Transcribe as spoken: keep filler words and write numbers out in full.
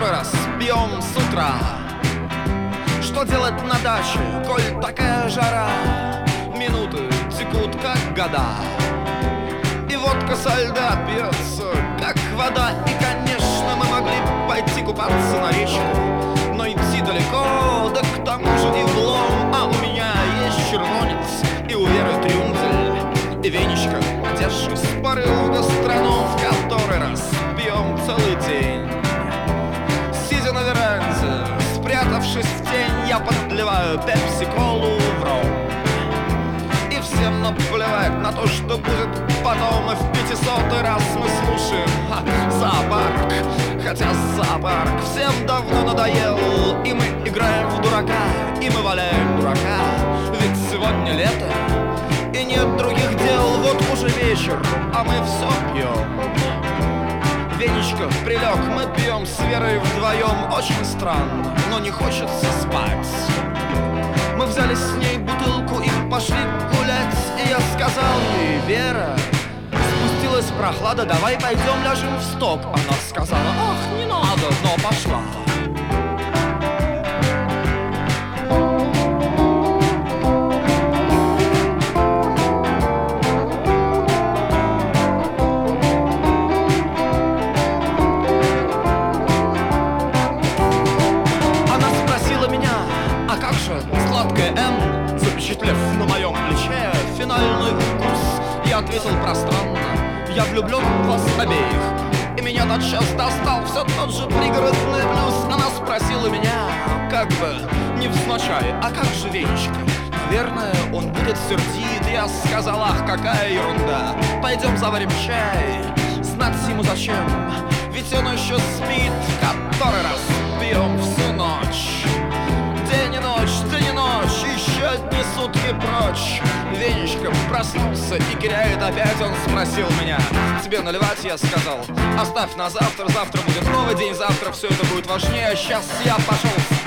который раз пьем с утра. Что делать на даче, коль такая жара? Минуты текут, как года, и водка со льда пьется, как вода. И, конечно, мы могли пойти купаться на речку, но идти далеко, да к тому же и влом. А у меня есть червонец, и у Веры трюндель, и веничка. Где ж испарил гастроном, в который раз пьем целый день? Сидя на веранде, спрятавшись в тень, я подливаю пепси-колу в ром. И всем наплевать на то, что будет потом. И в пятисотый раз мы слушаем ха, зоопарк. Хотя зоопарк всем давно надоел. И мы играем в дурака, и мы валяем дурака. Ведь сегодня лето, и нет других дел. Вот уже вечер, а мы все пьем. Веничка прилег, мы пьем с Верой вдвоем. Очень странно, но не хочется спать. Мы взяли с ней бутылку и пошли гулять. И я сказал ей: Вера, спустилась прохлада, давай пойдем ляжем в стоп. Она сказала: ах, не надо, но пошла. Сладкое М, запечатлев на моем плече финальный укус, я ответил пространно: я влюблен в вас обеих. И меня тотчас достал все тот же пригородный блюз. Она спросила меня, как бы невзначай: а как же Венечка? Наверное, он будет сердит. Я сказал: ах, какая ерунда, пойдем заварим чай. Знать ему зачем, ведь он еще спит. Который раз пьем всю ночь, день и ночь, день и ночь, еще одни сутки прочь. Венечка проснулся и киряет опять. Он спросил меня: тебе наливать? Я сказал: оставь на завтра, завтра будет новый день, завтра все это будет важнее. Сейчас я пошел